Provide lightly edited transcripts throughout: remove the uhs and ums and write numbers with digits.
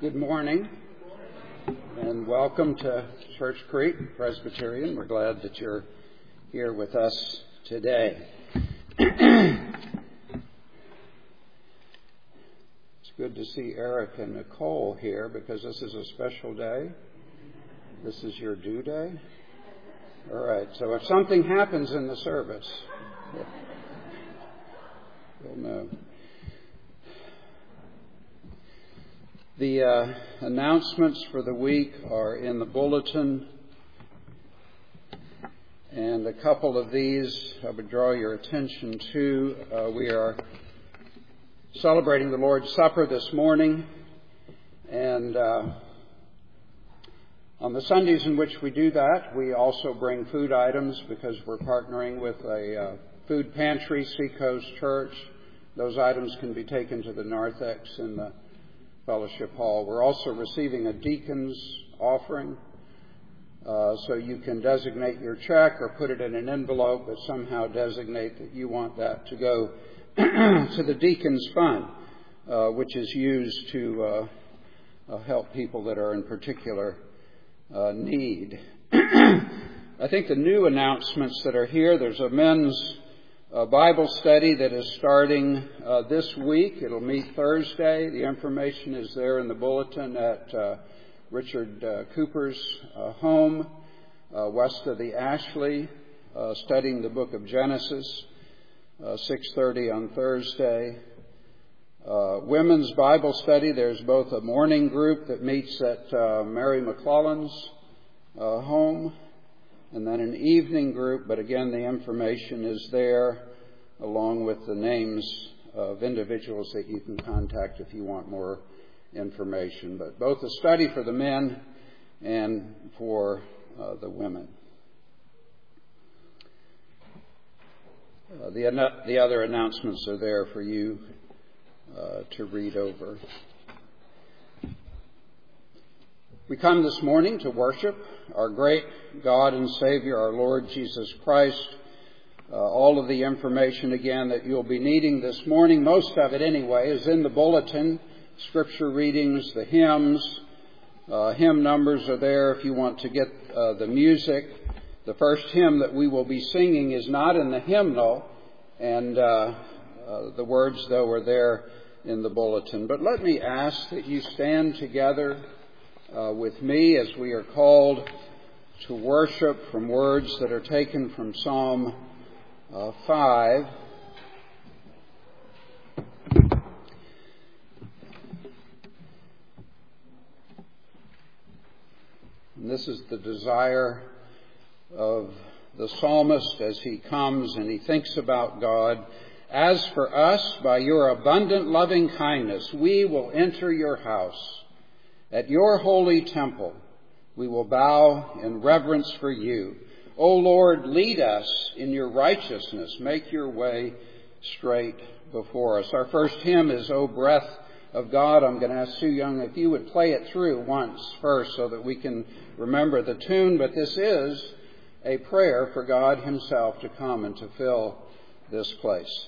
Good morning, and welcome to Church Creek Presbyterian. We're glad that you're here with us today. It's good to see Eric and Nicole here because this is a special day. This is your due day. All right, so if something happens in the service, you'll know. The announcements for the week are in the bulletin, and a couple of these I would draw your attention to. We are celebrating the Lord's Supper this morning, and on the Sundays in which we do that, we also bring food items because we're partnering with a food pantry, Seacoast Church. Those items can be taken to the narthex in the Fellowship Hall. We're also receiving a deacon's offering, so you can designate your check or put it in an envelope, but somehow designate that you want that to go to the deacon's fund, which is used to help people that are in particular need. I think the new announcements that are here, there's a men's Bible study that is starting this week. It'll meet Thursday. The information is there in the bulletin at Richard Cooper's home, west of the Ashley, studying the book of Genesis, 6:30 on Thursday. Women's Bible study, there's both a morning group that meets at Mary McClellan's home, and then an evening group, but again, the information is there along with the names of individuals that you can contact if you want more information. But both a study for the men and for the women. The other announcements are there for you to read over. We come this morning to worship our great God and Savior, our Lord Jesus Christ. All of the information, again, that you'll be needing this morning, most of it anyway, is in the bulletin. Scripture readings, the hymns, hymn numbers are there if you want to get the music. The first hymn that we will be singing is not in the hymnal, and the words, though, are there in the bulletin. But let me ask that you stand together with me as we are called to worship from words that are taken from Psalm 5. And this is the desire of the psalmist as he comes and he thinks about God. As for us, by your abundant loving kindness, we will enter your house. At your holy temple, we will bow in reverence for you. O Lord, lead us in your righteousness. Make your way straight before us. Our first hymn is O Breath of God. I'm going to ask Sue Young if you would play it through once first so that we can remember the tune. But this is a prayer for God himself to come and to fill this place.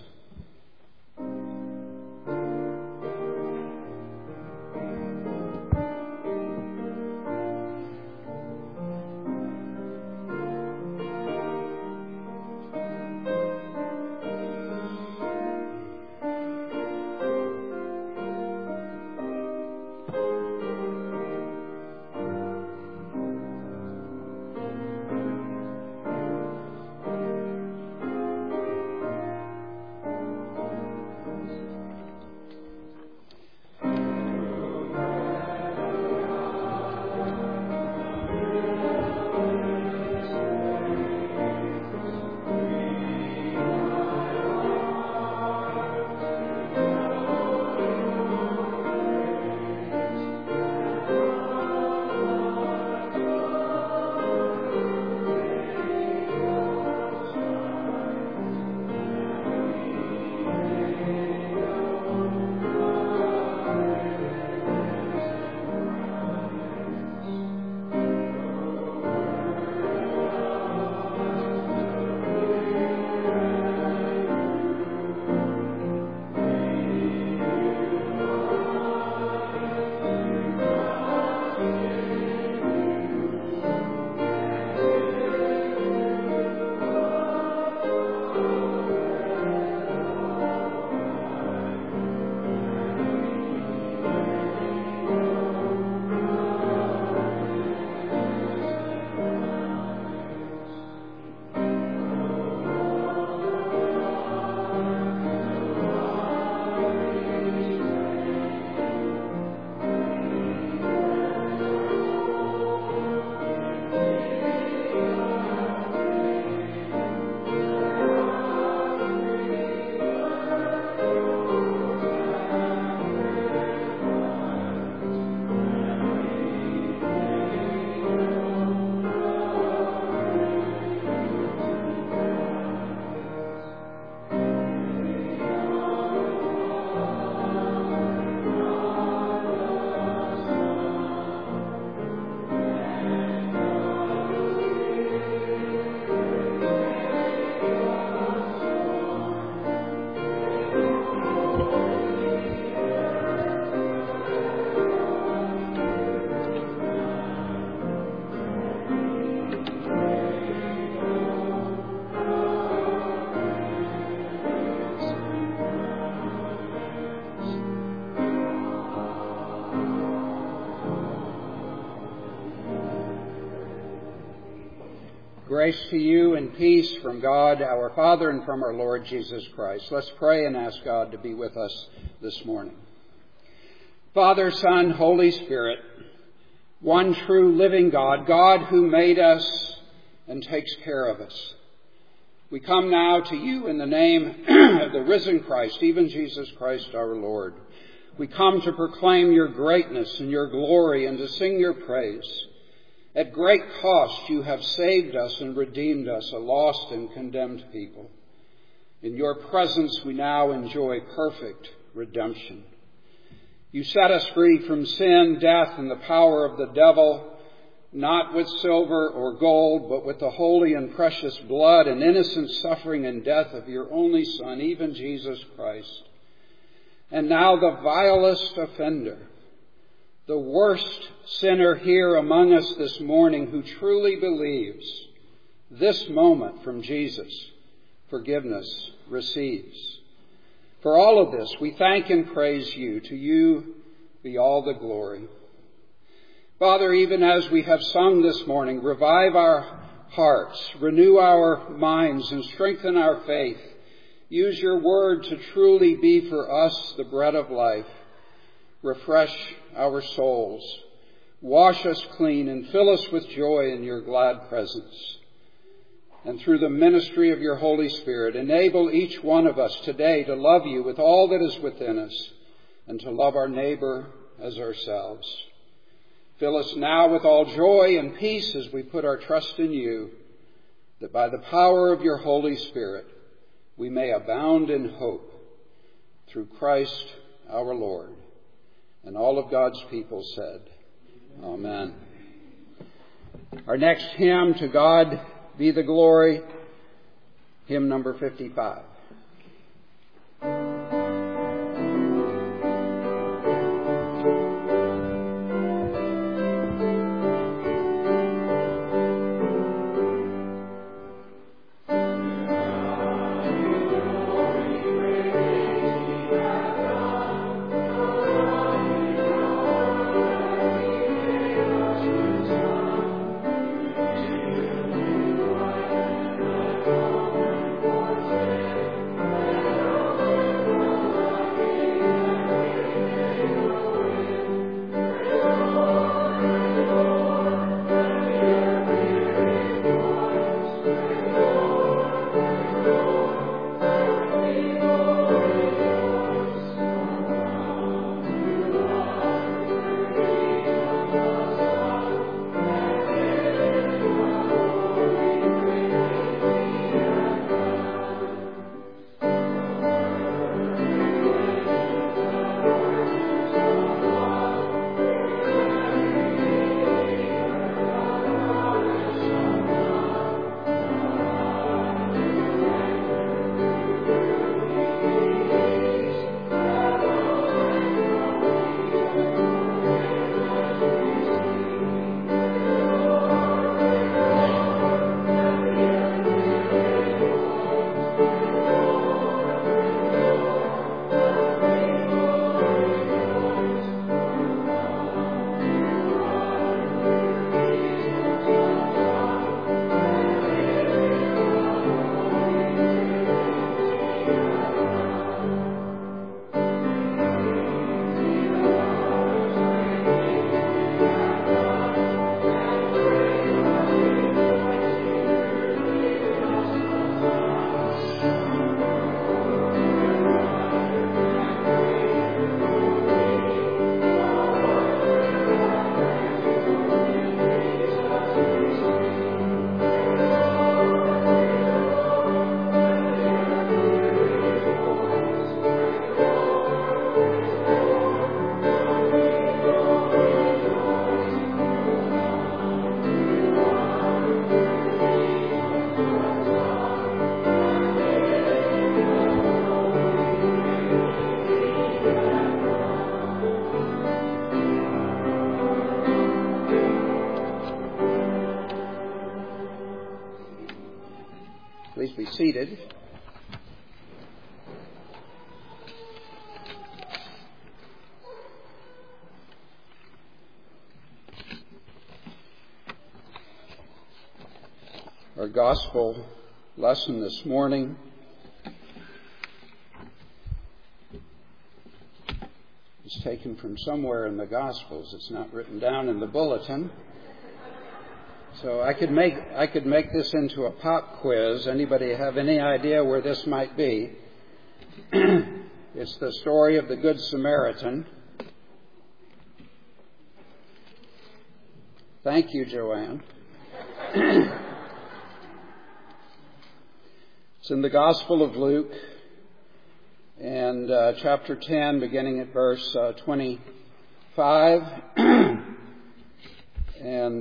Grace to you and peace from God our Father and from our Lord Jesus Christ. Let's pray and ask God to be with us this morning. Father, Son, Holy Spirit, one true living God, God who made us and takes care of us. We come now to you in the name of the risen Christ, even Jesus Christ our Lord. We come to proclaim your greatness and your glory and to sing your praise. At great cost you have saved us and redeemed us, a lost and condemned people. In your presence we now enjoy perfect redemption. You set us free from sin, death, and the power of the devil, not with silver or gold, but with the holy and precious blood and innocent suffering and death of your only Son, even Jesus Christ. And now the vilest offender, the worst sinner here among us this morning who truly believes this moment from Jesus, forgiveness receives. For all of this, we thank and praise you. To you be all the glory. Father, even as we have sung this morning, revive our hearts, renew our minds, and strengthen our faith. Use your word to truly be for us the bread of life. Refresh our souls. Wash us clean and fill us with joy in your glad presence. And through the ministry of your Holy Spirit, enable each one of us today to love you with all that is within us and to love our neighbor as ourselves. Fill us now with all joy and peace as we put our trust in you, that by the power of your Holy Spirit we may abound in hope through Christ our Lord. And all of God's people said, Amen. Our next hymn, To God Be the Glory, hymn number 55. Please be seated. Our gospel lesson this morning is taken from somewhere in the Gospels. It's not written down in the bulletin. So I could make this into a pop quiz. Anybody have any idea where this might be? It's the story of the Good Samaritan. Thank you, Joanne. It's in the Gospel of Luke, and chapter 10, beginning at verse 25. And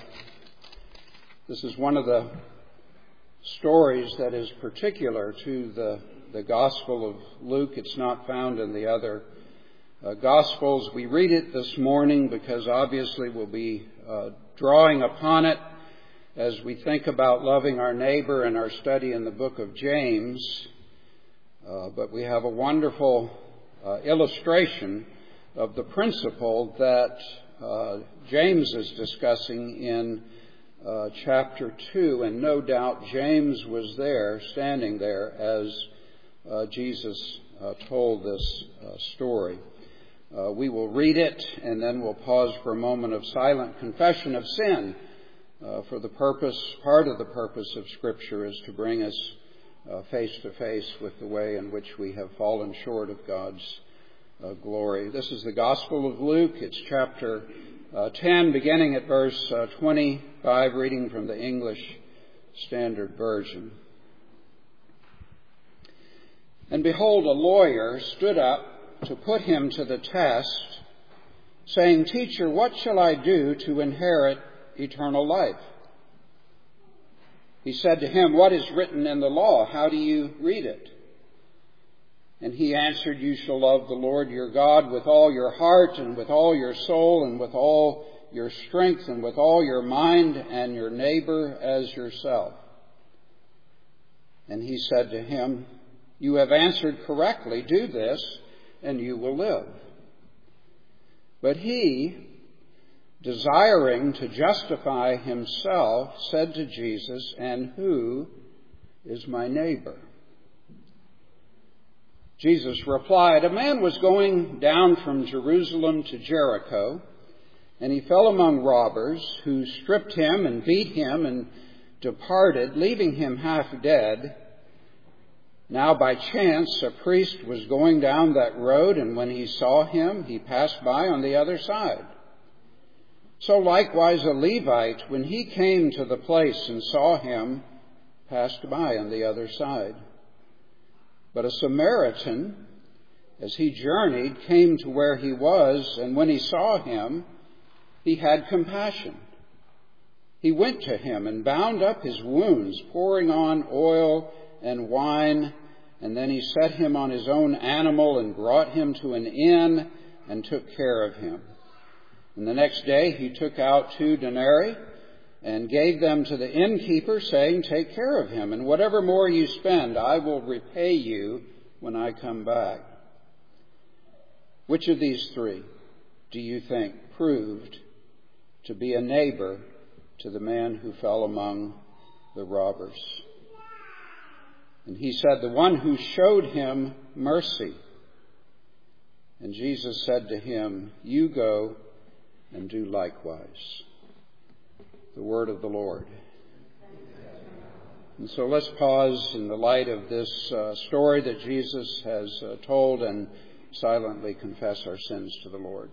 this is one of the stories that is particular to the Gospel of Luke. It's not found in the other Gospels. We read it this morning because obviously we'll be drawing upon it as we think about loving our neighbor in our study in the book of James. But we have a wonderful illustration of the principle that James is discussing in chapter 2. And no doubt James was there, standing there, as Jesus told this story. We will read it, and then we'll pause for a moment of silent confession of sin. For the purpose, part of the purpose of Scripture is to bring us face to face with the way in which we have fallen short of God's glory. This is the Gospel of Luke. It's chapter 10, beginning at verse 25, reading from the English Standard Version. And behold, a lawyer stood up to put him to the test, saying, "Teacher, what shall I do to inherit eternal life?" He said to him, "What is written in the law? How do you read it?" And he answered, "You shall love the Lord your God with all your heart and with all your soul and with all your strength and with all your mind, and your neighbor as yourself." And he said to him, "You have answered correctly. Do this, and you will live." But he, desiring to justify himself, said to Jesus, "And who is my neighbor?" Jesus replied, "A man was going down from Jerusalem to Jericho, and he fell among robbers, who stripped him and beat him and departed, leaving him half dead. Now by chance a priest was going down that road, and when he saw him, he passed by on the other side. So likewise a Levite, when he came to the place and saw him, passed by on the other side. But a Samaritan, as he journeyed, came to where he was, and when he saw him, he had compassion. He went to him and bound up his wounds, pouring on oil and wine, and then he set him on his own animal and brought him to an inn and took care of him. And the next day he took out 2 denarii and gave them to the innkeeper, saying, 'Take care of him, and whatever more you spend, I will repay you when I come back.' Which of these 3 do you think proved to be a neighbor to the man who fell among the robbers?" And he said, "The one who showed him mercy." And Jesus said to him, "You go and do likewise." The word of the Lord. And so let's pause in the light of this story that Jesus has told and silently confess our sins to the Lord.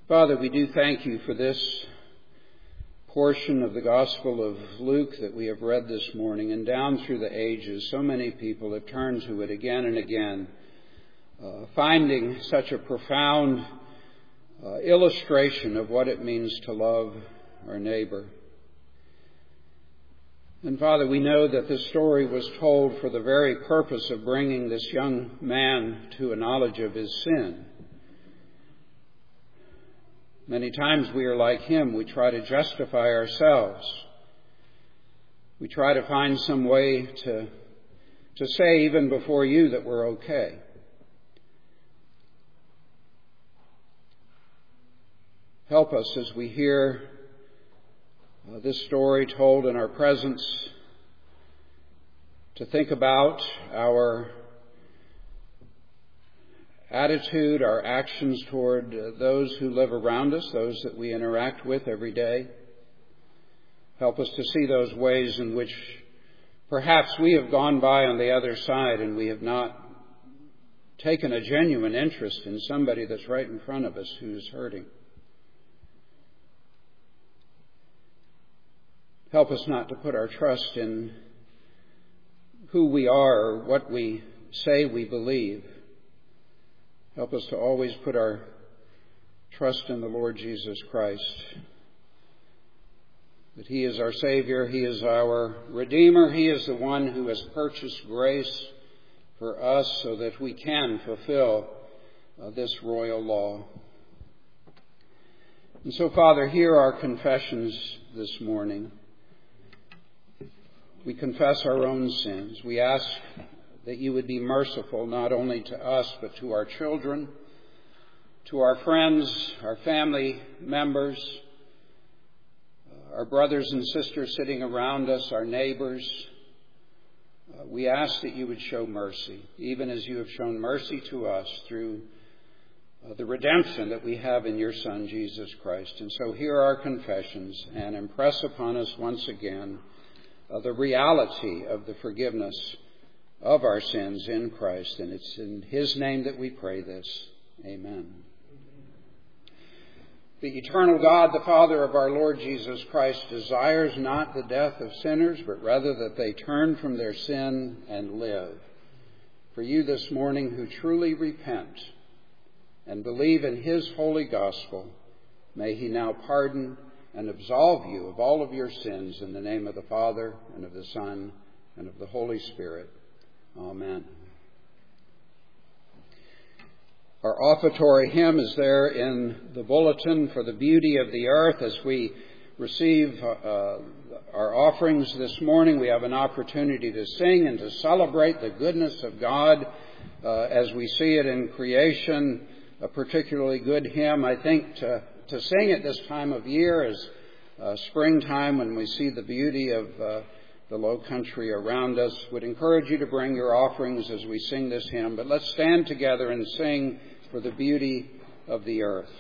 Father, we do thank you for this portion of the Gospel of Luke that we have read this morning, and down through the ages, so many people have turned to it again and again, finding such a profound illustration of what it means to love our neighbor. And Father, we know that this story was told for the very purpose of bringing this young man to a knowledge of his sin. Many times we are like him. We try to justify ourselves. We try to find some way to say even before you that we're okay. Help us as we hear this story told in our presence to think about our attitude, our actions toward those who live around us, those that we interact with every day. Help us to see those ways in which perhaps we have gone by on the other side and we have not taken a genuine interest in somebody that's right in front of us who's hurting. Help us not to put our trust in who we are or what we say we believe. Help us to always put our trust in the Lord Jesus Christ, that He is our Savior, He is our Redeemer, He is the one who has purchased grace for us so that we can fulfill this royal law. And so, Father, hear our confessions this morning. We confess our own sins. We ask that you would be merciful not only to us but to our children, to our friends, our family members, our brothers and sisters sitting around us, our neighbors. We ask that you would show mercy, even as you have shown mercy to us through the redemption that we have in your Son, Jesus Christ. And so hear our confessions and impress upon us once again the reality of the forgiveness of our sins in Christ. And it's in His name that we pray this. Amen. The eternal God, the Father of our Lord Jesus Christ, desires not the death of sinners, but rather that they turn from their sin and live. For you this morning who truly repent and believe in His holy gospel, may He now pardon and absolve you of all of your sins in the name of the Father and of the Son and of the Holy Spirit. Amen. Our offertory hymn is there in the bulletin for the beauty of the earth. As we receive our offerings this morning, we have an opportunity to sing and to celebrate the goodness of God as we see it in creation. A particularly good hymn, I think, to sing at this time of year is springtime when we see the beauty of the low country around us. Would encourage you to bring your offerings as we sing this hymn, but let's stand together and sing for the beauty of the earth.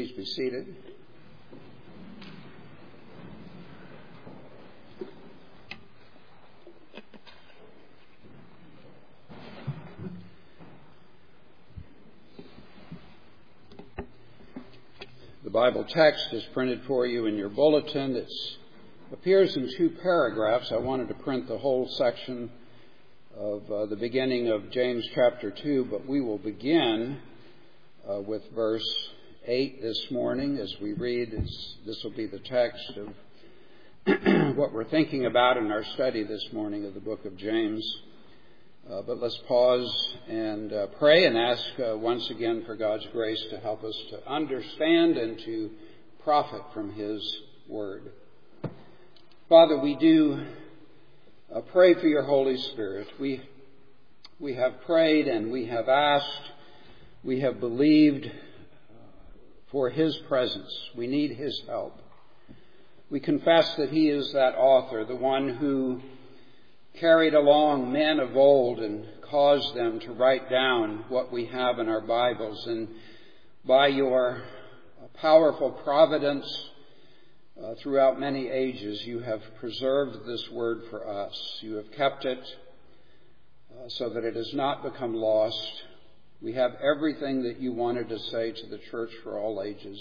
Please be seated. The Bible text is printed for you in your bulletin. It appears in 2 paragraphs. I wanted to print the whole section of the beginning of James chapter 2, but we will begin with verse 8 this morning as we read. This will be the text of what we're thinking about in our study this morning of the book of James. But let's pause and pray and ask once again for God's grace to help us to understand and to profit from His Word. Father, we do pray for your Holy Spirit. We have prayed and we have asked, we have believed for His presence. We need His help. We confess that He is that author, the one who carried along men of old and caused them to write down what we have in our Bibles. And by your powerful providence throughout many ages, you have preserved this word for us. You have kept it so that it has not become lost. We have everything that you wanted to say to the church for all ages.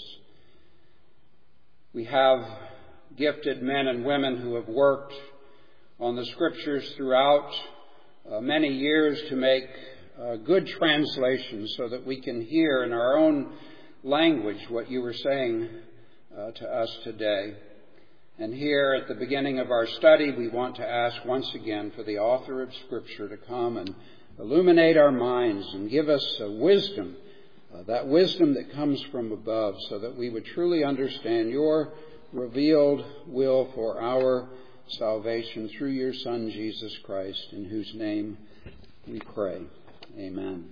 We have gifted men and women who have worked on the Scriptures throughout many years to make good translations so that we can hear in our own language what you were saying to us today. And here at the beginning of our study, we want to ask once again for the author of Scripture to come and illuminate our minds and give us wisdom, that wisdom that comes from above, so that we would truly understand your revealed will for our salvation through your Son, Jesus Christ, in whose name we pray. Amen.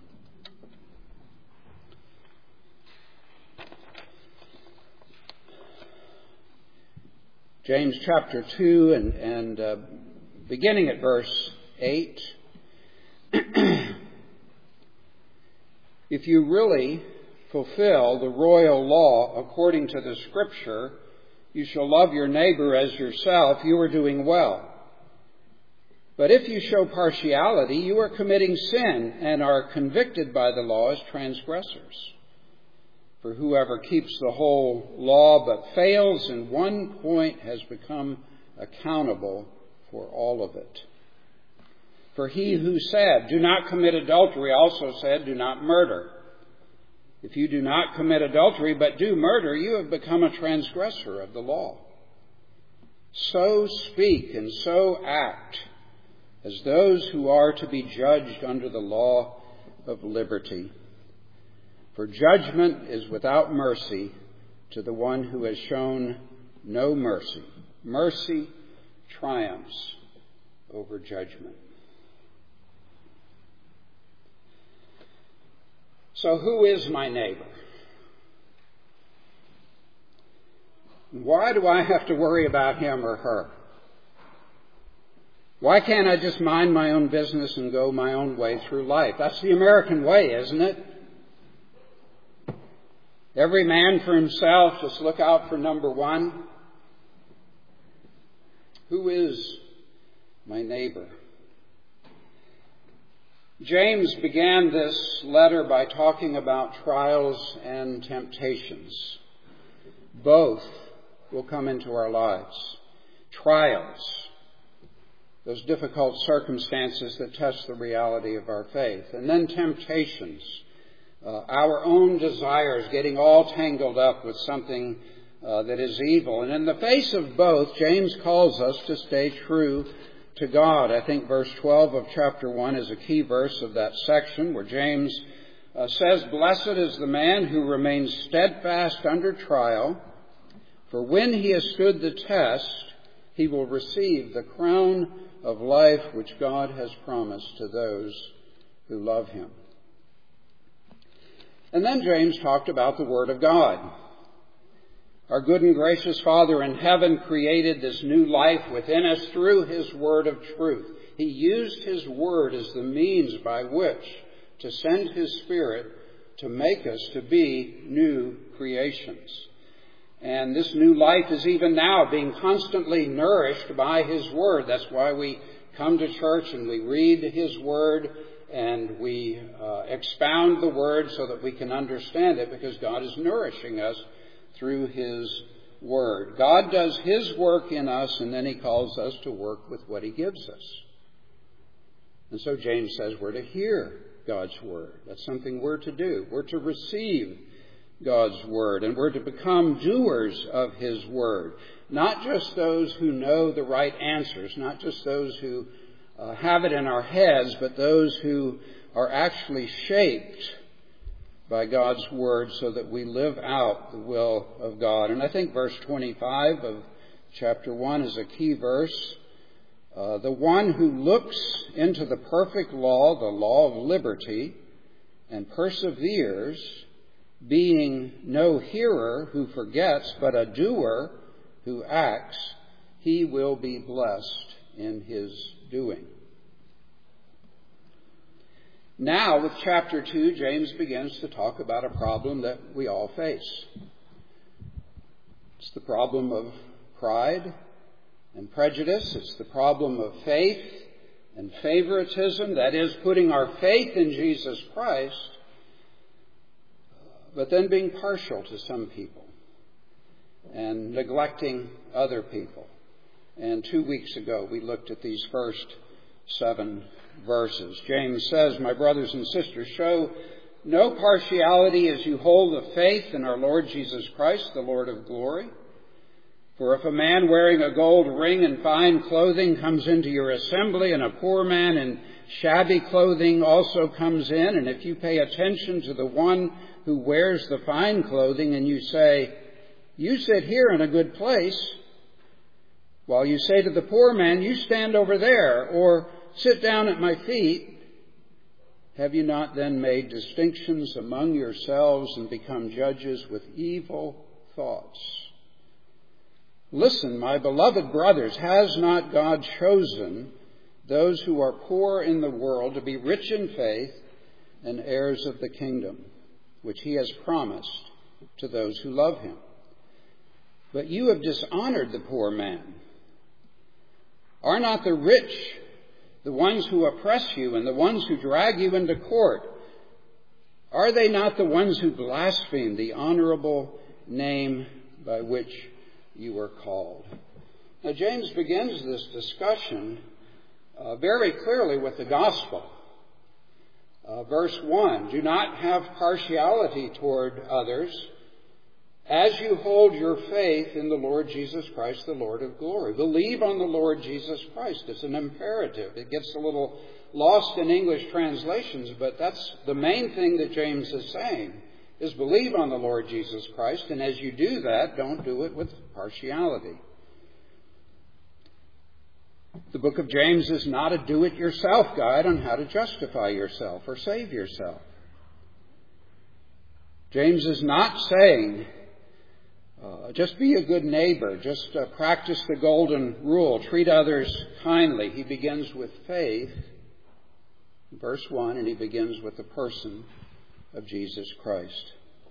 James chapter 2 and beginning at verse 8. If you really fulfill the royal law according to the Scripture, you shall love your neighbor as yourself, you are doing well. But if you show partiality, you are committing sin and are convicted by the law as transgressors. For whoever keeps the whole law but fails in one point has become accountable for all of it. For he who said, "Do not commit adultery," also said, "Do not murder." If you do not commit adultery but do murder, you have become a transgressor of the law. So speak and so act as those who are to be judged under the law of liberty. For judgment is without mercy to the one who has shown no mercy. Mercy triumphs over judgment. So who is my neighbor? Why do I have to worry about him or her? Why can't I just mind my own business and go my own way through life? That's the American way, isn't it? Every man for himself, just look out for number one. Who is my neighbor? James began this letter by talking about trials and temptations. Both will come into our lives. Trials, those difficult circumstances that test the reality of our faith. And then temptations, our own desires getting all tangled up with something that is evil. And in the face of both, James calls us to stay true to God. I think verse 12 of chapter 1 is a key verse of that section where James says, "Blessed is the man who remains steadfast under trial, for when he has stood the test, he will receive the crown of life which God has promised to those who love him." And then James talked about the Word of God. Our good and gracious Father in heaven created this new life within us through His Word of truth. He used His Word as the means by which to send His Spirit to make us to be new creations. And this new life is even now being constantly nourished by His Word. That's why we come to church and we read His Word and we expound the Word so that we can understand it, because God is nourishing us through His Word. God does His work in us, and then He calls us to work with what He gives us. And so James says we're to hear God's Word. That's something we're to do. We're to receive God's Word, and we're to become doers of His Word. Not just those who know the right answers, not just those who have it in our heads, but those who are actually shaped by God's Word so that we live out the will of God. And I think verse 25 of chapter 1 is a key verse. The one who looks into the perfect law, the law of liberty, and perseveres, being no hearer who forgets, but a doer who acts, he will be blessed in his doing. Now, with chapter 2, James begins to talk about a problem that we all face. It's the problem of pride and prejudice. It's the problem of faith and favoritism, that is, putting our faith in Jesus Christ, but then being partial to some people and neglecting other people. And 2 weeks ago, we looked at these first 7 verses. James says, "My brothers and sisters, show no partiality as you hold the faith in our Lord Jesus Christ, the Lord of glory. For if a man wearing a gold ring and fine clothing comes into your assembly, and a poor man in shabby clothing also comes in, and if you pay attention to the one who wears the fine clothing, and you say, 'You sit here in a good place,' while you say to the poor man, 'You stand over there,' or 'Sit down at my feet,' have you not then made distinctions among yourselves and become judges with evil thoughts? Listen, my beloved brothers, has not God chosen those who are poor in the world to be rich in faith and heirs of the kingdom, which He has promised to those who love Him? But you have dishonored the poor man. Are not the rich the ones who oppress you and the ones who drag you into court? Are they not the ones who blaspheme the honorable name by which you were called?" Now, James begins this discussion very clearly with the gospel. Verse 1, "Do not have partiality toward others as you hold your faith in the Lord Jesus Christ, the Lord of glory." Believe on the Lord Jesus Christ. It's an imperative. It gets a little lost in English translations, but that's the main thing that James is saying, is believe on the Lord Jesus Christ, and as you do that, don't do it with partiality. The book of James is not a do-it-yourself guide on how to justify yourself or save yourself. James is not saying, just be a good neighbor, just practice the golden rule, treat others kindly. He begins with faith, verse 1, and he begins with the person of Jesus Christ.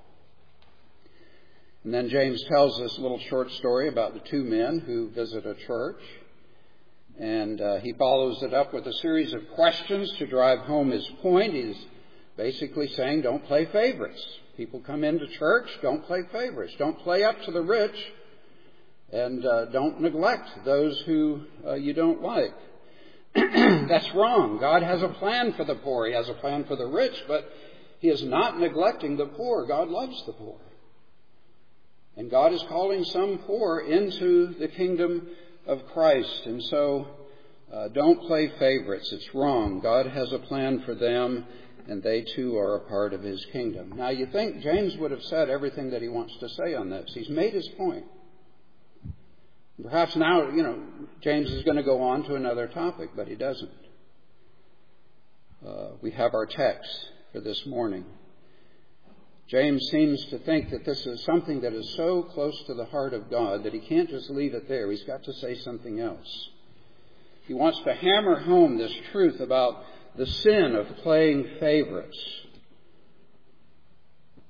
And then James tells this little short story about the 2 men who visit a church. And he follows it up with a series of questions to drive home his point. He's basically saying, don't play favorites. People come into church, don't play favorites. Don't play up to the rich, and don't neglect those who you don't like. That's wrong. God has a plan for the poor. He has a plan for the rich, but He is not neglecting the poor. God loves the poor. And God is calling some poor into the kingdom of Christ. And so don't play favorites. It's wrong. God has a plan for them, and they too are a part of His kingdom. Now, you think James would have said everything that he wants to say on this. He's made his point. Perhaps now, James is going to go on to another topic, but he doesn't. We have our text for this morning. James seems to think that this is something that is so close to the heart of God that he can't just leave it there. He's got to say something else. He wants to hammer home this truth about the sin of playing favorites.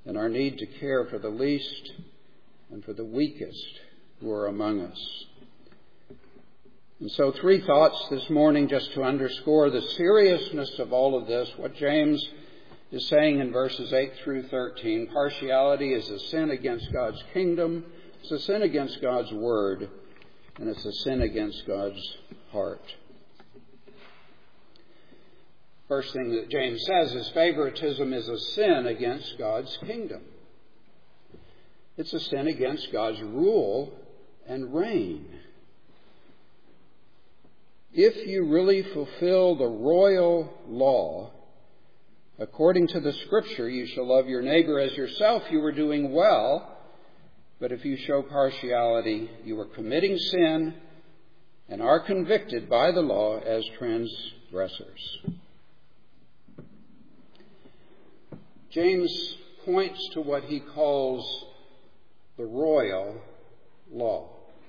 and our need to care for the least and for the weakest who are among us. And so 3 thoughts this morning just to underscore the seriousness of all of this, what James is saying in verses 8 through 13. Partiality is a sin against God's kingdom, it's a sin against God's word, and it's a sin against God's heart. First thing that James says is favoritism is a sin against God's kingdom. It's a sin against God's rule and reign. If you really fulfill the royal law, according to the Scripture, you shall love your neighbor as yourself, you are doing well. But if you show partiality, you are committing sin and are convicted by the law as transgressors. James points to what he calls the royal law.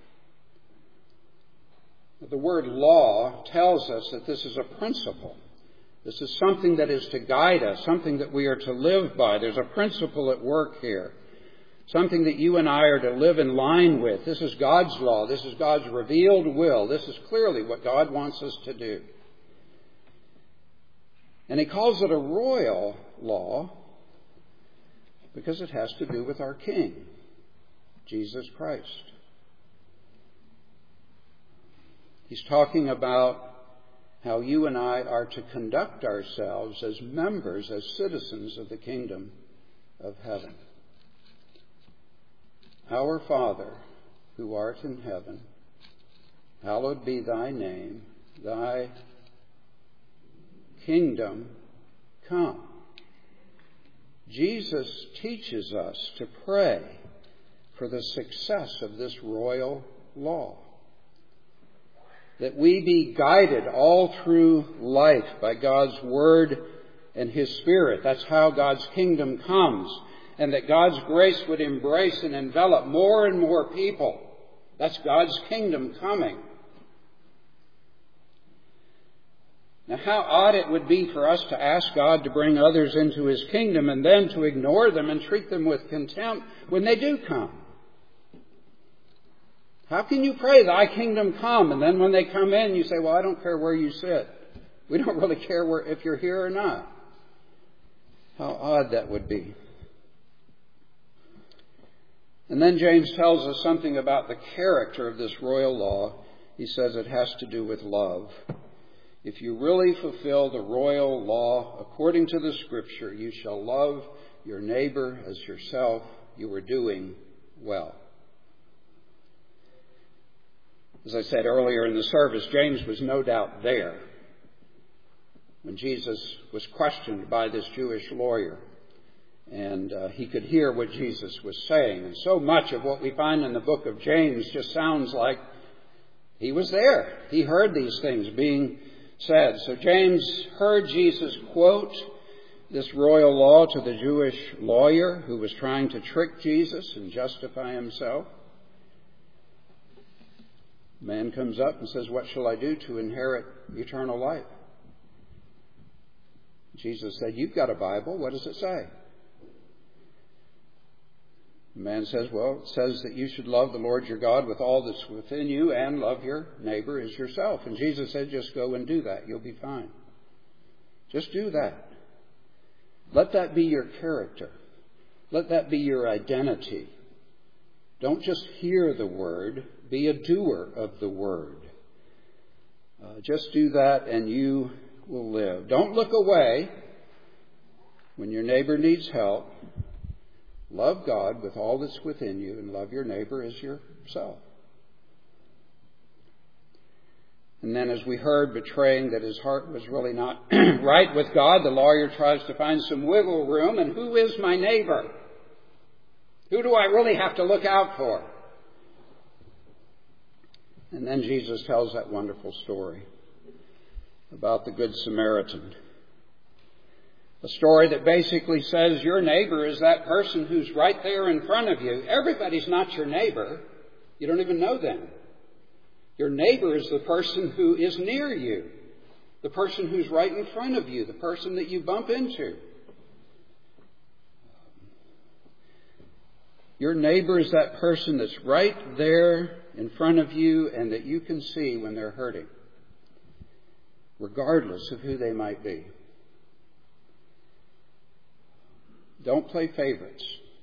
The word law tells us that this is a principle. This is something that is to guide us, something that we are to live by. There's a principle at work here, something that you and I are to live in line with. This is God's law. This is God's revealed will. This is clearly what God wants us to do. And he calls it a royal law because it has to do with our King, Jesus Christ. He's talking about how you and I are to conduct ourselves as members, as citizens of the kingdom of heaven. Our Father, who art in heaven, hallowed be thy name, thy kingdom come. Jesus teaches us to pray for the success of this royal law, that we be guided all through life by God's Word and His Spirit. That's how God's kingdom comes. And that God's grace would embrace and envelop more and more people. That's God's kingdom coming. Now, how odd it would be for us to ask God to bring others into His kingdom and then to ignore them and treat them with contempt when they do come. How can you pray, thy kingdom come, and then when they come in, you say, well, I don't care where you sit. We don't really care if you're here or not. How odd that would be. And then James tells us something about the character of this royal law. He says it has to do with love. If you really fulfill the royal law according to the Scripture, you shall love your neighbor as yourself. You are doing well. As I said earlier in the service, James was no doubt there when Jesus was questioned by this Jewish lawyer. And he could hear what Jesus was saying. And so much of what we find in the book of James just sounds like he was there. He heard these things being said. So James heard Jesus quote this royal law to the Jewish lawyer who was trying to trick Jesus and justify himself. The man comes up and says, what shall I do to inherit eternal life? Jesus said, you've got a Bible. What does it say? The man says, well, it says that you should love the Lord your God with all that's within you and love your neighbor as yourself. And Jesus said, just go and do that. You'll be fine. Just do that. Let that be your character. Let that be your identity. Don't just hear the word. Be a doer of the word. Just do that and you will live. Don't look away when your neighbor needs help. Love God with all that's within you and love your neighbor as yourself. And then as we heard, betraying that his heart was really not right with God, the lawyer tries to find some wiggle room. And who is my neighbor? Who do I really have to look out for? And then Jesus tells that wonderful story about the Good Samaritan. A story that basically says your neighbor is that person who's right there in front of you. Everybody's not your neighbor. You don't even know them. Your neighbor is the person who is near you, the person who's right in front of you, the person that you bump into. Your neighbor is that person that's right there in front of you and that you can see when they're hurting, regardless of who they might be. Don't play favorites.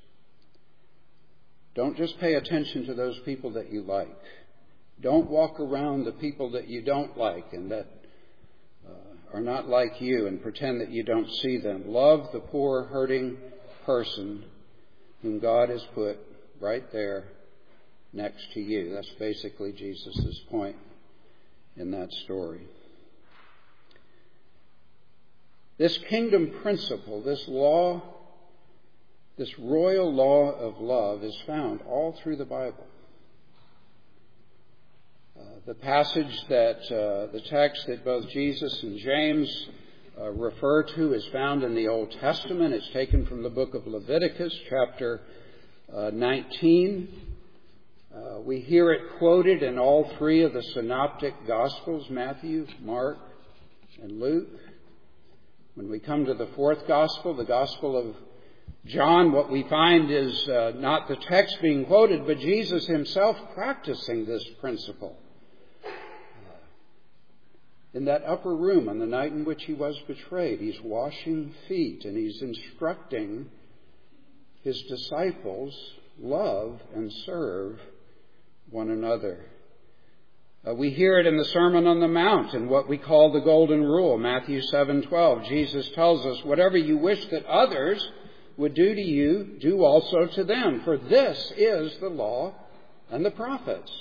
Don't just pay attention to those people that you like. Don't walk around the people that you don't like and that are not like you and pretend that you don't see them. Love the poor, hurting person whom God has put right there next to you. That's basically Jesus' point in that story. This kingdom principle, this law, this royal law of love is found all through the Bible. The passage the text that both Jesus and James refer to is found in the Old Testament. It's taken from the book of Leviticus, chapter 19. We hear it quoted in all three of the synoptic Gospels, Matthew, Mark, and Luke. When we come to the fourth Gospel, the Gospel of John, what we find is not the text being quoted, but Jesus himself practicing this principle. In that upper room on the night in which he was betrayed, he's washing feet and he's instructing his disciples love and serve one another. We hear it in the Sermon on the Mount in what we call the Golden Rule, Matthew 7:12. Jesus tells us, whatever you wish that others would do to you, do also to them, for this is the law and the prophets.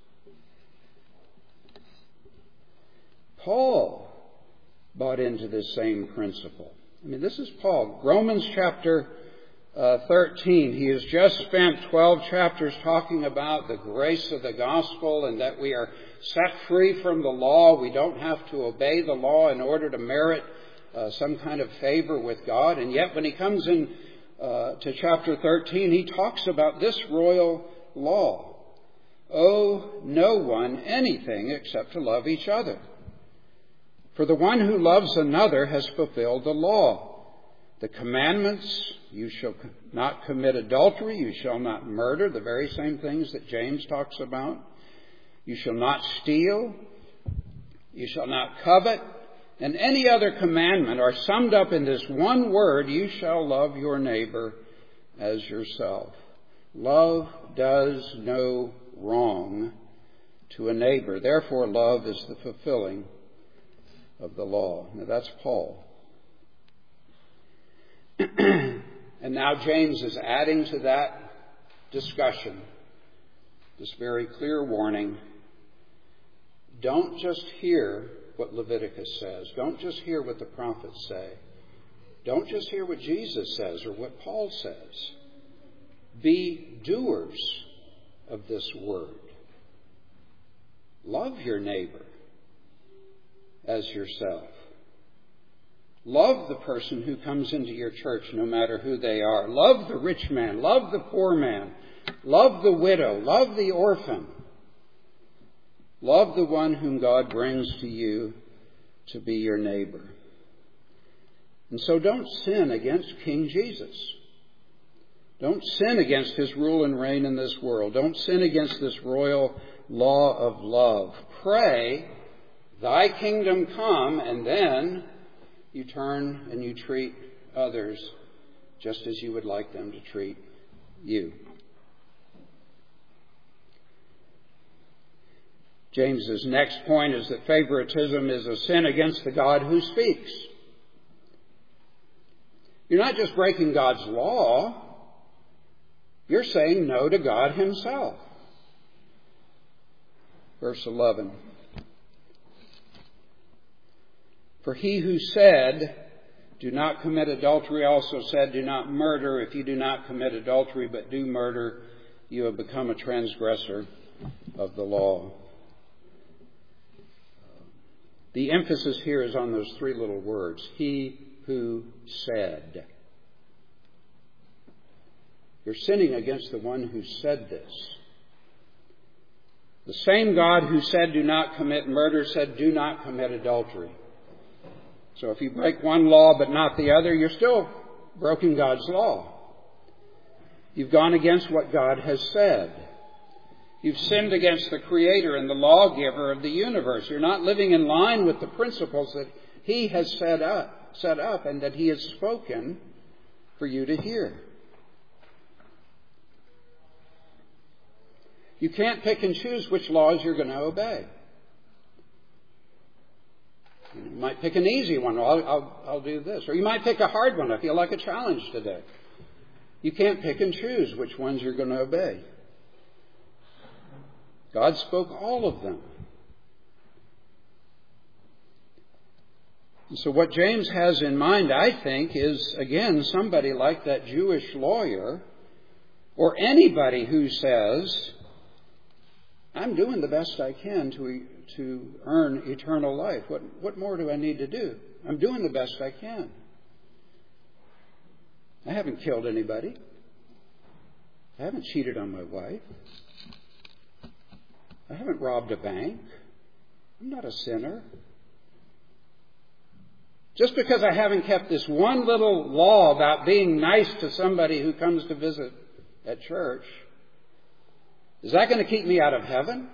Paul bought into this same principle. This is Paul. Romans chapter 13. He has just spent 12 chapters talking about the grace of the gospel and that we are set free from the law. We don't have to obey the law in order to merit some kind of favor with God. And yet when he comes in to chapter 13, he talks about this royal law. Owe no one anything except to love each other. For the one who loves another has fulfilled the law. The commandments, you shall not commit adultery, you shall not murder, the very same things that James talks about. You shall not steal, you shall not covet, and any other commandment are summed up in this one word, you shall love your neighbor as yourself. Love does no wrong to a neighbor. Therefore, love is the fulfilling of the law. Now, that's Paul. And now James is adding to that discussion this very clear warning. Don't just hear what Leviticus says. Don't just hear what the prophets say. Don't just hear what Jesus says or what Paul says. Be doers of this word. Love your neighbor as yourself. Love the person who comes into your church, no matter who they are. Love the rich man. Love the poor man. Love the widow. Love the orphan. Love the one whom God brings to you to be your neighbor. And so don't sin against King Jesus. Don't sin against his rule and reign in this world. Don't sin against this royal law of love. Pray, thy kingdom come, and then you turn and you treat others just as you would like them to treat you. James's next point is that favoritism is a sin against the God who speaks. You're not just breaking God's law, you're saying no to God himself. Verse 11. For he who said, do not commit adultery, also said, do not murder. If you do not commit adultery but do murder, you have become a transgressor of the law. The emphasis here is on those three little words. He who said. You're sinning against the one who said this. The same God who said, do not commit murder, said, do not commit adultery. So if you break one law but not the other, you're still breaking God's law. You've gone against what God has said. You've sinned against the Creator and the lawgiver of the universe. You're not living in line with the principles that He has set up and that He has spoken for you to hear. You can't pick and choose which laws you're going to obey. You might pick an easy one. I'll do this. Or you might pick a hard one. I feel like a challenge today. You can't pick and choose which ones you're going to obey. God spoke all of them. And so what James has in mind, I think, is, again, somebody like that Jewish lawyer or anybody who says, I'm doing the best I can to earn eternal life. What more do I need to do? I'm doing the best I can. I haven't killed anybody. I haven't cheated on my wife. I haven't robbed a bank. I'm not a sinner. Just because I haven't kept this one little law about being nice to somebody who comes to visit at church, is that going to keep me out of heaven?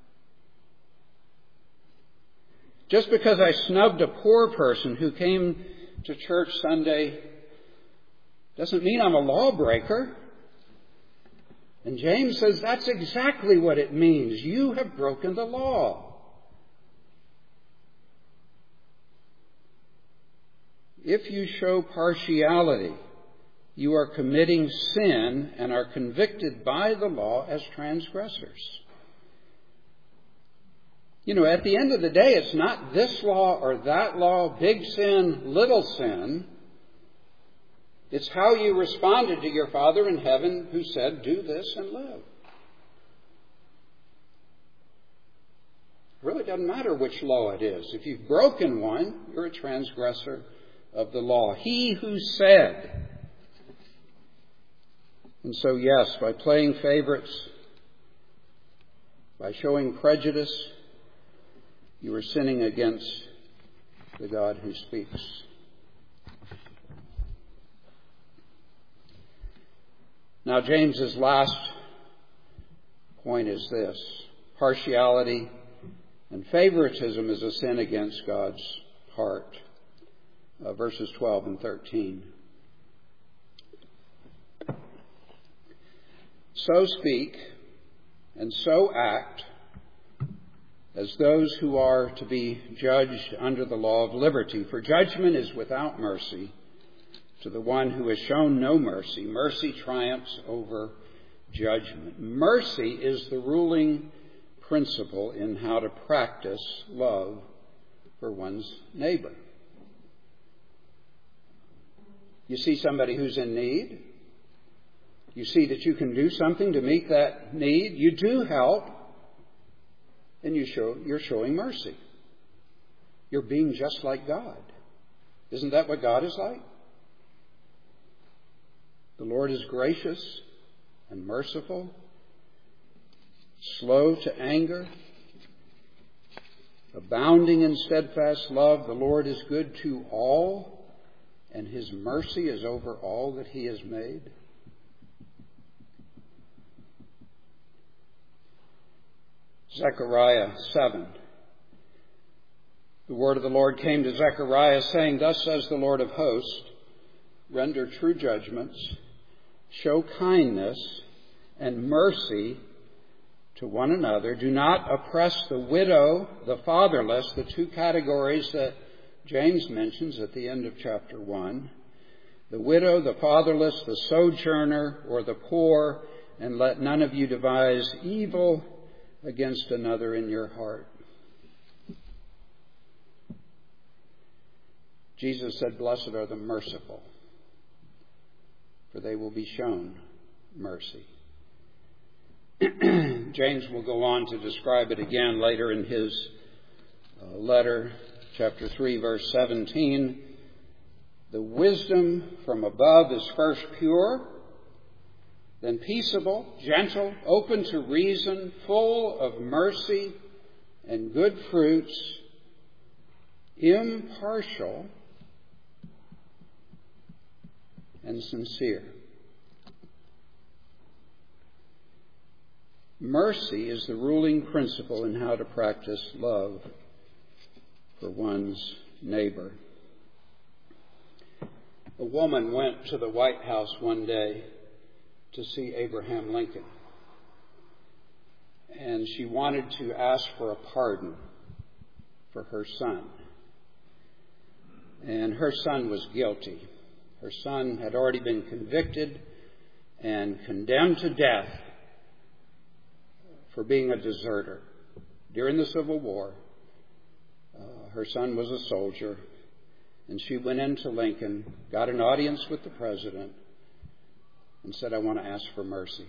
Just because I snubbed a poor person who came to church Sunday doesn't mean I'm a lawbreaker. And James says that's exactly what it means. You have broken the law. If you show partiality, you are committing sin and are convicted by the law as transgressors. You know, at the end of the day, it's not this law or that law, big sin, little sin. It's how you responded to your Father in heaven who said, do this and live. It really doesn't matter which law it is. If you've broken one, you're a transgressor of the law. He who said. And so, yes, by playing favorites, by showing prejudice, you are sinning against the God who speaks. Now, James's last point is this. Partiality and favoritism is a sin against God's heart. Verses 12 and 13. So speak and so act as those who are to be judged under the law of liberty. For judgment is without mercy to the one who has shown no mercy. Mercy triumphs over judgment. Mercy is the ruling principle in how to practice love for one's neighbor. You see somebody who's in need. You see that you can do something to meet that need. You do help. And you're showing mercy. You're being just like God. Isn't that what God is like? The Lord is gracious and merciful, slow to anger, abounding in steadfast love. The Lord is good to all, and His mercy is over all that He has made. Zechariah 7. The word of the Lord came to Zechariah, saying, Thus says the Lord of hosts, render true judgments, show kindness and mercy to one another. Do not oppress the widow, the fatherless, the two categories that James mentions at the end of chapter 1. The widow, the fatherless, the sojourner, or the poor, and let none of you devise evil against another in your heart. Jesus said, Blessed are the merciful, for they will be shown mercy. James will go on to describe it again later in his letter, chapter 3, verse 17. The wisdom from above is first pure, then peaceable, gentle, open to reason, full of mercy and good fruits, impartial and sincere. mercy is the ruling principle in how to practice love for one's neighbor. A woman went to the White House one day to see Abraham Lincoln, and she wanted to ask for a pardon for her son. And her son was guilty. Her son had already been convicted and condemned to death for being a deserter. During the Civil War, her son was a soldier, and she went into Lincoln, got an audience with the president, and said, "I want to ask for mercy."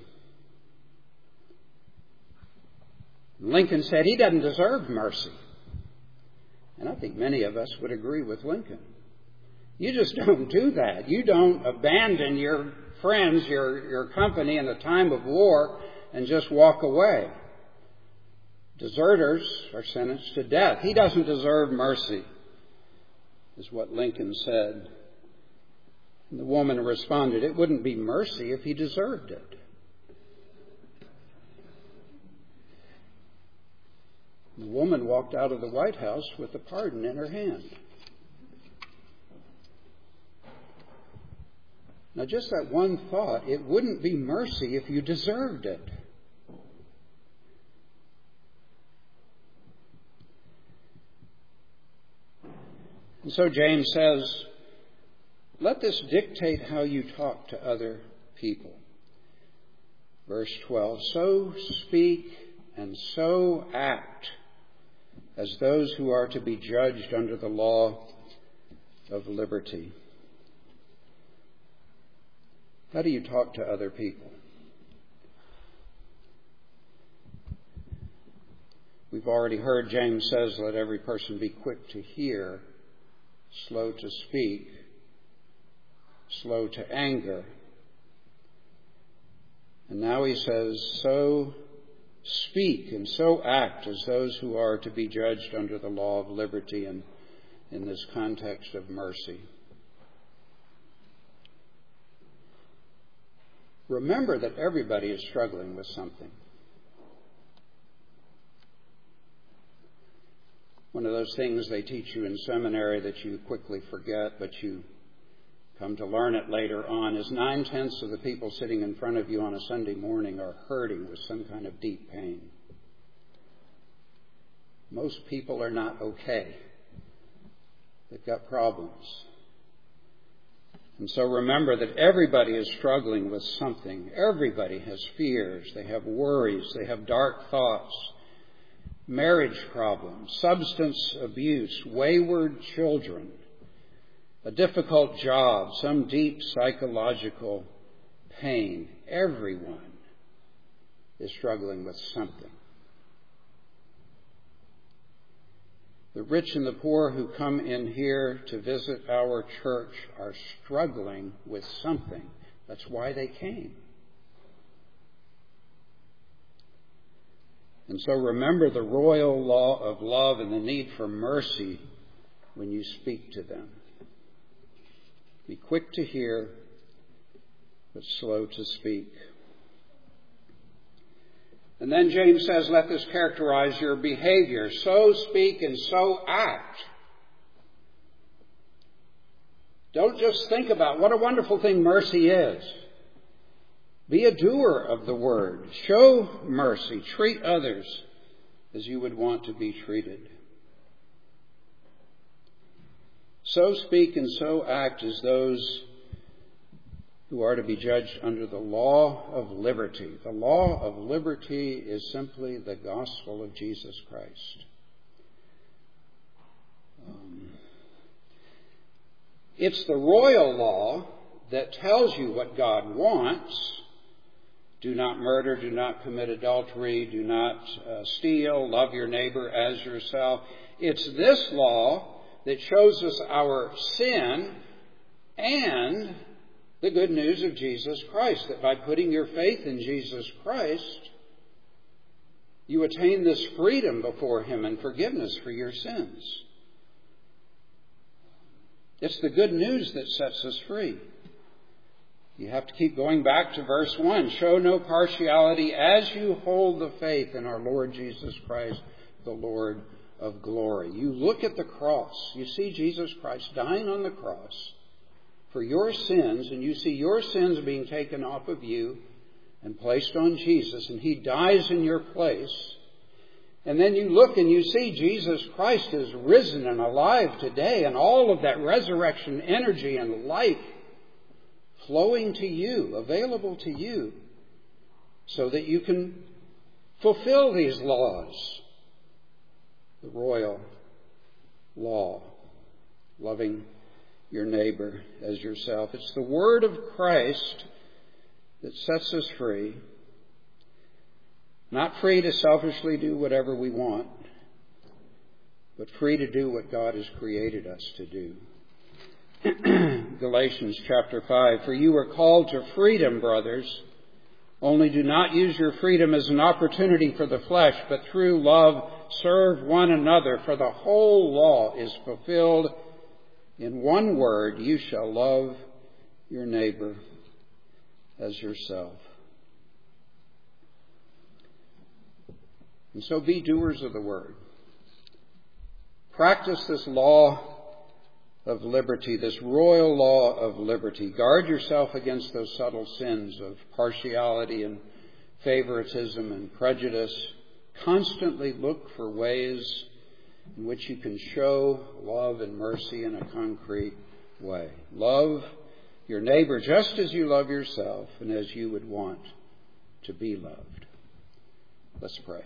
Lincoln said he doesn't deserve mercy. And I think many of us would agree with Lincoln. You just don't do that. You don't abandon your friends, your company in a time of war and just walk away. Deserters are sentenced to death. He doesn't deserve mercy, is what Lincoln said. And the woman responded, "It wouldn't be mercy if he deserved it." The woman walked out of the White House with the pardon in her hand. Now, just that one thought, it wouldn't be mercy if you deserved it. And so James says, let this dictate how you talk to other people. Verse 12, so speak and so act as those who are to be judged under the law of liberty. How do you talk to other people? We've already heard James says, let every person be quick to hear, slow to speak, slow to anger. And now he says, so speak and so act as those who are to be judged under the law of liberty, and in this context of mercy. Remember that everybody is struggling with something. One of those things they teach you in seminary that you quickly forget, but you come to learn it later on, is 9/10 of the people sitting in front of you on a Sunday morning are hurting with some kind of deep pain. Most people are not okay. They've got problems. And so remember that everybody is struggling with something. Everybody has fears. They have worries. They have dark thoughts. Marriage problems, substance abuse, wayward children, a difficult job, some deep psychological pain. Everyone is struggling with something. The rich and the poor who come in here to visit our church are struggling with something. That's why they came. And so remember the royal law of love and the need for mercy when you speak to them. Be quick to hear, but slow to speak. And then James says, let this characterize your behavior. So speak and so act. Don't just think about what a wonderful thing mercy is. Be a doer of the word. Show mercy. Treat others as you would want to be treated. So speak and so act as those who are to be judged under the law of liberty. The law of liberty is simply the gospel of Jesus Christ. It's the royal law that tells you what God wants. Do not murder, do not commit adultery, do not steal, love your neighbor as yourself. It's this law that shows us our sin and the good news of Jesus Christ, that by putting your faith in Jesus Christ, you attain this freedom before Him and forgiveness for your sins. It's the good news that sets us free. You have to keep going back to verse 1. Show no partiality as you hold the faith in our Lord Jesus Christ, the Lord of glory. You look at the cross. You see Jesus Christ dying on the cross for your sins, and you see your sins being taken off of you and placed on Jesus, and He dies in your place. And then you look and you see Jesus Christ is risen and alive today, and all of that resurrection energy and life flowing to you, available to you, so that you can fulfill these laws. The royal law, loving your neighbor as yourself. It's the word of Christ that sets us free. Not free to selfishly do whatever we want, but free to do what God has created us to do. Galatians chapter 5, for you are called to freedom, brothers. Only do not use your freedom as an opportunity for the flesh, but through love serve one another. For the whole law is fulfilled in one word, you shall love your neighbor as yourself. And so be doers of the word. Practice this law of liberty, this royal law of liberty. Guard yourself against those subtle sins of partiality and favoritism and prejudice. Constantly look for ways in which you can show love and mercy in a concrete way. Love your neighbor just as you love yourself and as you would want to be loved. Let's pray.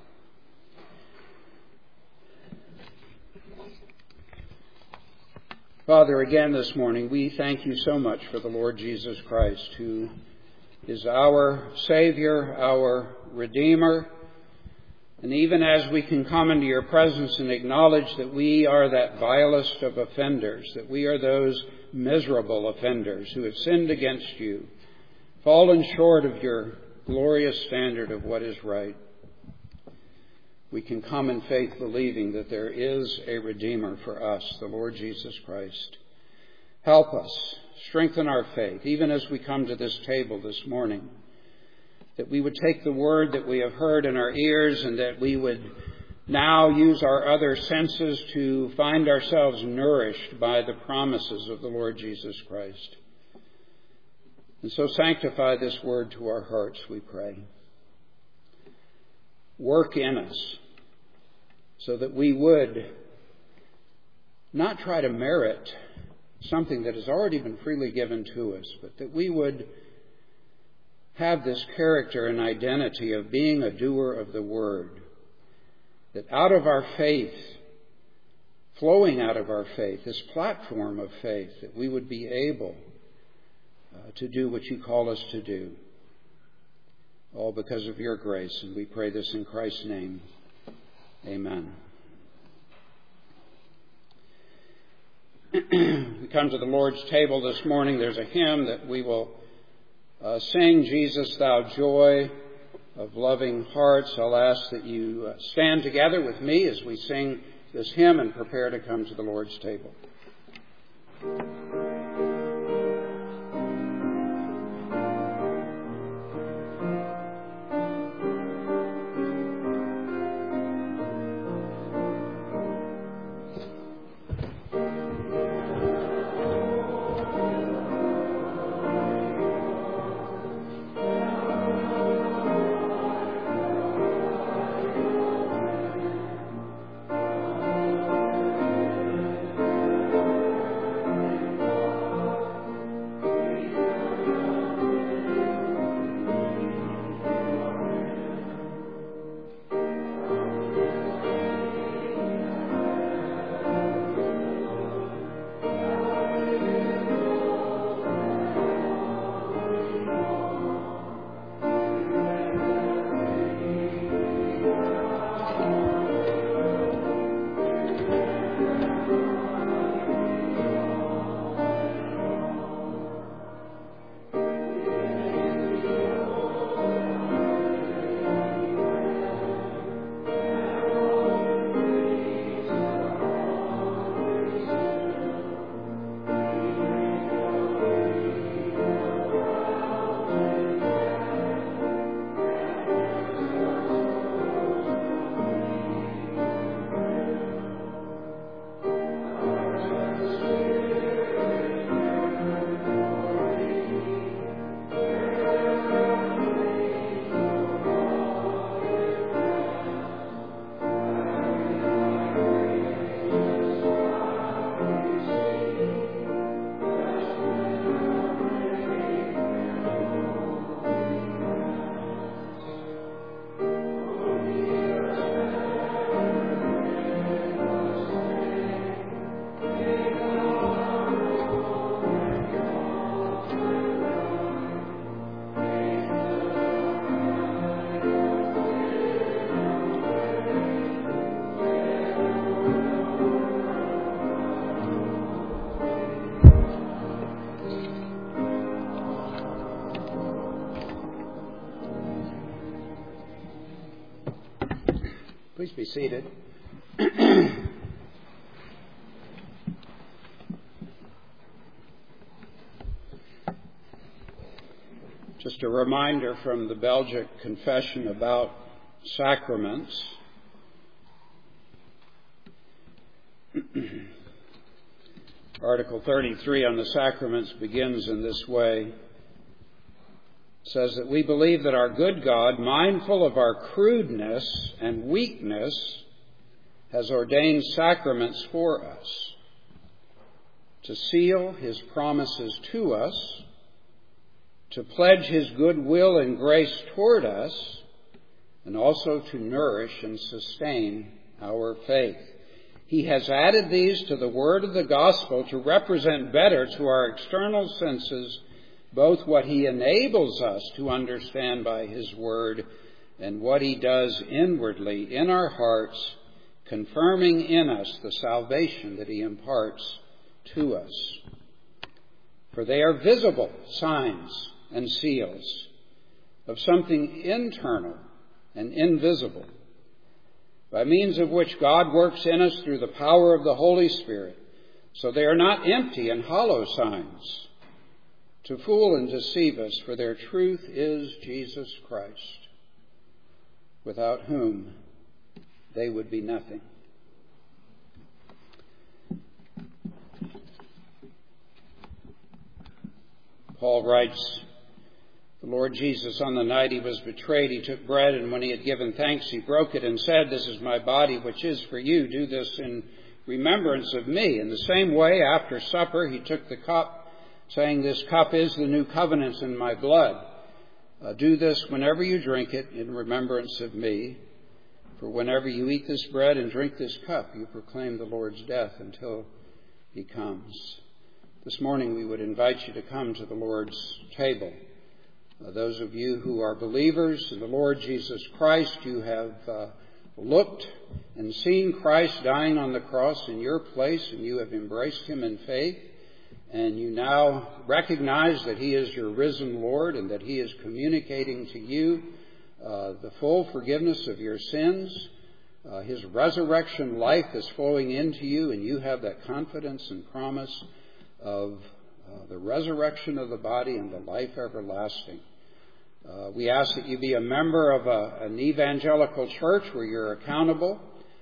Father, again this morning, we thank you so much for the Lord Jesus Christ, who is our Savior, our Redeemer. And even as we can come into your presence and acknowledge that we are that vilest of offenders, that we are those miserable offenders who have sinned against you, fallen short of your glorious standard of what is right, we can come in faith believing that there is a Redeemer for us, the Lord Jesus Christ. Help us, strengthen our faith, even as we come to this table this morning, that we would take the word that we have heard in our ears and that we would now use our other senses to find ourselves nourished by the promises of the Lord Jesus Christ. And so sanctify this word to our hearts, we pray. Work in us so that we would not try to merit something that has already been freely given to us, but that we would have this character and identity of being a doer of the word, that out of our faith, flowing out of our faith, this platform of faith, that we would be able to do what you call us to do, all because of your grace. And we pray this in Christ's name. Amen. We come to the Lord's table this morning. There's a hymn that we will sing, Jesus, Thou Joy of Loving Hearts. I'll ask that you stand together with me as we sing this hymn and prepare to come to the Lord's table. Please be seated. Just a reminder from the Belgic Confession about sacraments. Article 33 on the sacraments begins in this way. It says that we believe that our good God, mindful of our crudeness and weakness, has ordained sacraments for us to seal His promises to us, to pledge His goodwill and grace toward us, and also to nourish and sustain our faith. He has added these to the word of the gospel to represent better to our external senses both what He enables us to understand by His word and what He does inwardly in our hearts, confirming in us the salvation that He imparts to us. For they are visible signs and seals of something internal and invisible, by means of which God works in us through the power of the Holy Spirit. So they are not empty and hollow signs to fool and deceive us, for their truth is Jesus Christ, without whom they would be nothing. Paul writes, the Lord Jesus, on the night He was betrayed, He took bread, and when He had given thanks, He broke it and said, "This is my body, which is for you. Do this in remembrance of me." In the same way, after supper, He took the cup, saying, "This cup is the new covenant in my blood. Do this whenever you drink it in remembrance of me. For whenever you eat this bread and drink this cup, you proclaim the Lord's death until He comes." This morning we would invite you to come to the Lord's table. Those of you who are believers in the Lord Jesus Christ, you have looked and seen Christ dying on the cross in your place, and you have embraced Him in faith, and you now recognize that He is your risen Lord and that He is communicating to you the full forgiveness of your sins. His resurrection life is flowing into you, and you have that confidence and promise of the resurrection of the body and the life everlasting. We ask that you be a member of an evangelical church where you're accountable,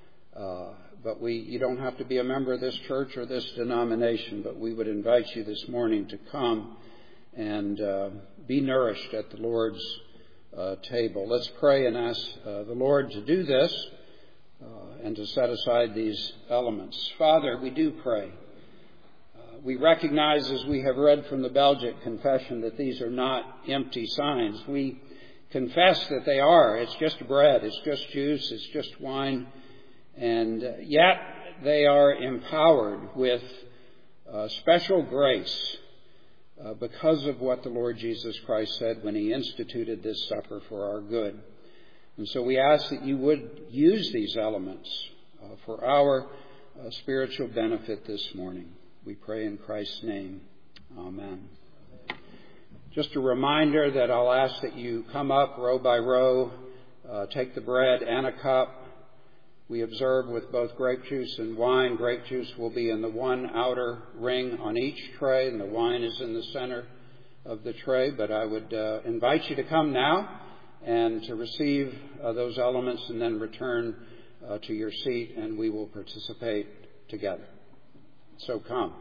but you don't have to be a member of this church or this denomination, but we would invite you this morning to come and be nourished at the Lord's table. Let's pray and ask the Lord to do this and to set aside these elements. Father, we do pray. We recognize, as we have read from the Belgic Confession, that these are not empty signs. We confess that they are. It's just bread, it's just juice, it's just wine, and yet they are empowered with special grace because of what the Lord Jesus Christ said when He instituted this supper for our good. And so we ask that you would use these elements for our spiritual benefit this morning. We pray in Christ's name. Amen. Just a reminder that I'll ask that you come up row by row, take the bread and a cup. We observe with both grape juice and wine. Grape juice will be in the one outer ring on each tray, and the wine is in the center of the tray. But I would invite you to come now and to receive those elements and then return to your seat, and we will participate together. So come.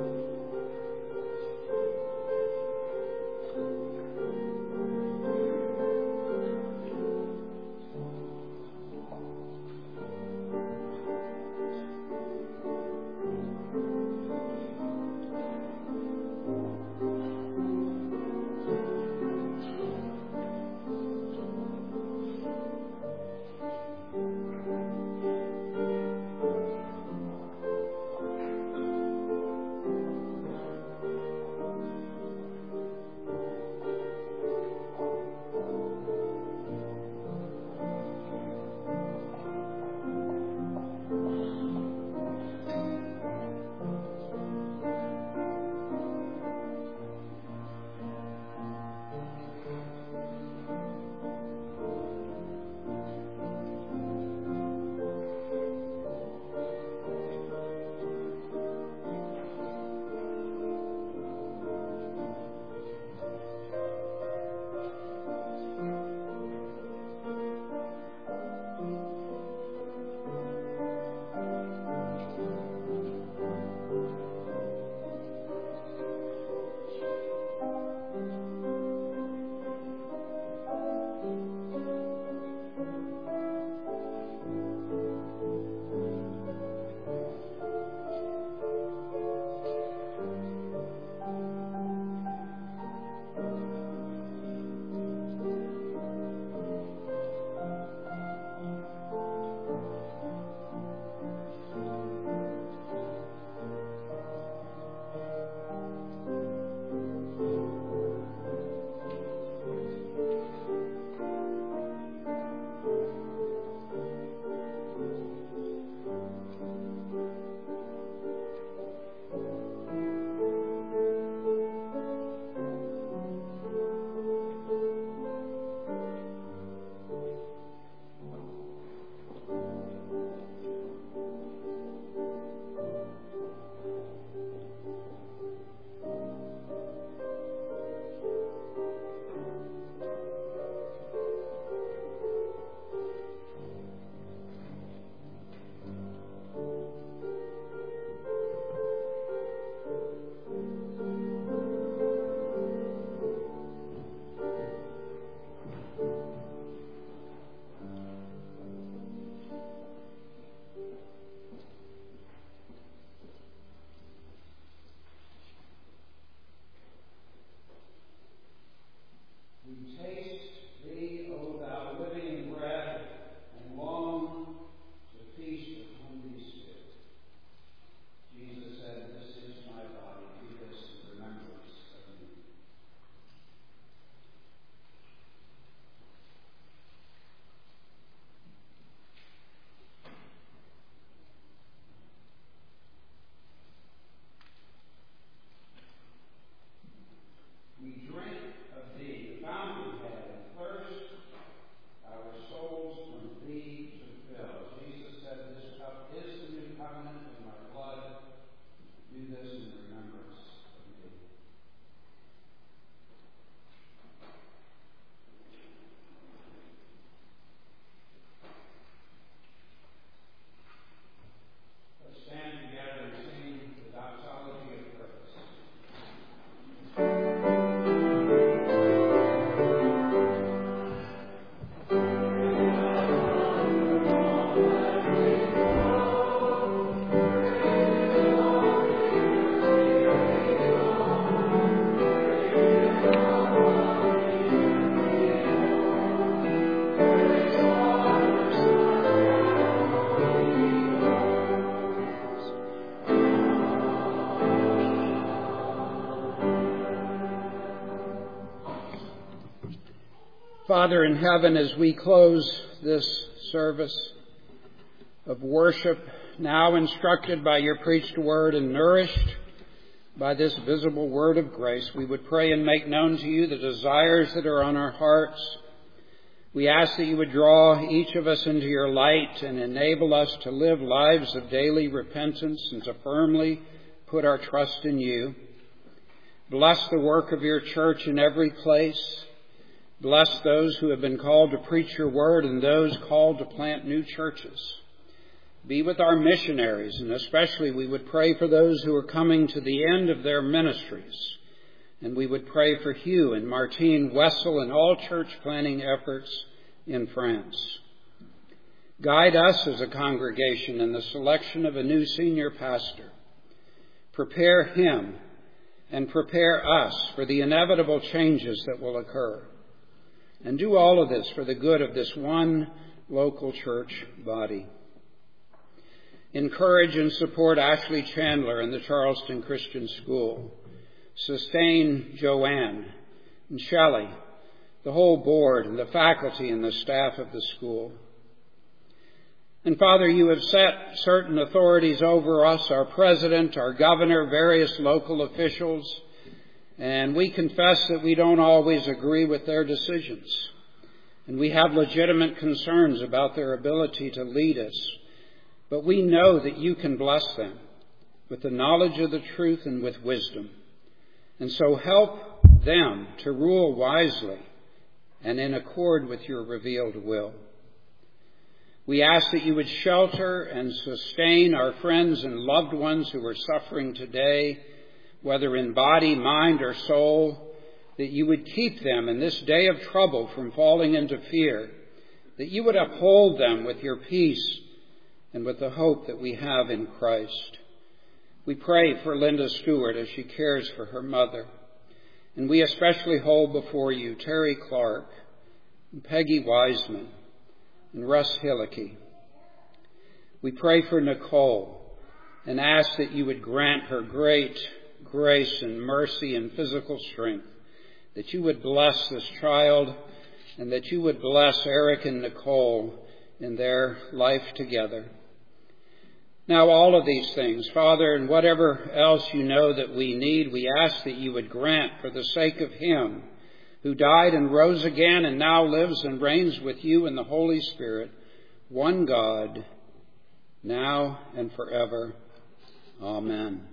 Father in heaven, as we close this service of worship, now instructed by your preached word and nourished by this visible word of grace, we would pray and make known to you the desires that are on our hearts. We ask that you would draw each of us into your light and enable us to live lives of daily repentance and to firmly put our trust in you. Bless the work of your church in every place. Bless those who have been called to preach your word and those called to plant new churches. Be with our missionaries, and especially we would pray for those who are coming to the end of their ministries. And we would pray for Hugh and Martine Wessel and all church planting efforts in France. Guide us as a congregation in the selection of a new senior pastor. Prepare him and prepare us for the inevitable changes that will occur. And do all of this for the good of this one local church body. Encourage and support Ashley Chandler and the Charleston Christian School. Sustain Joanne and Shelley, the whole board and the faculty and the staff of the school. And Father, you have set certain authorities over us, our president, our governor, various local officials, and we confess that we don't always agree with their decisions. And we have legitimate concerns about their ability to lead us. But we know that you can bless them with the knowledge of the truth and with wisdom. And so help them to rule wisely and in accord with your revealed will. We ask that you would shelter and sustain our friends and loved ones who are suffering today, whether in body, mind, or soul, that you would keep them in this day of trouble from falling into fear, that you would uphold them with your peace and with the hope that we have in Christ. We pray for Linda Stewart as she cares for her mother. And we especially hold before you Terry Clark, and Peggy Wiseman, and Russ Hillicky. We pray for Nicole and ask that you would grant her great grace and mercy and physical strength, that you would bless this child and that you would bless Eric and Nicole in their life together. Now, all of these things, Father, and whatever else you know that we need, we ask that you would grant for the sake of him who died and rose again and now lives and reigns with you in the Holy Spirit, one God, now and forever. Amen.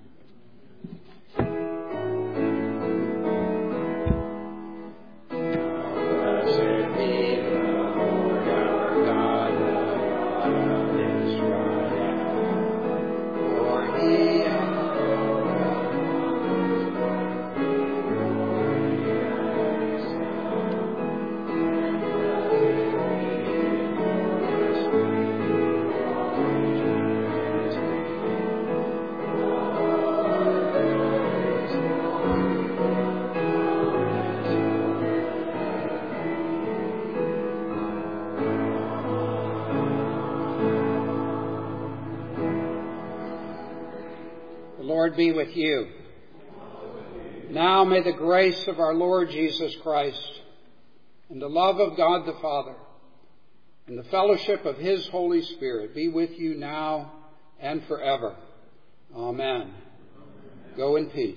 Lord be with you. Now may the grace of our Lord Jesus Christ and the love of God the Father and the fellowship of his Holy Spirit be with you now and forever. Amen. Go in peace.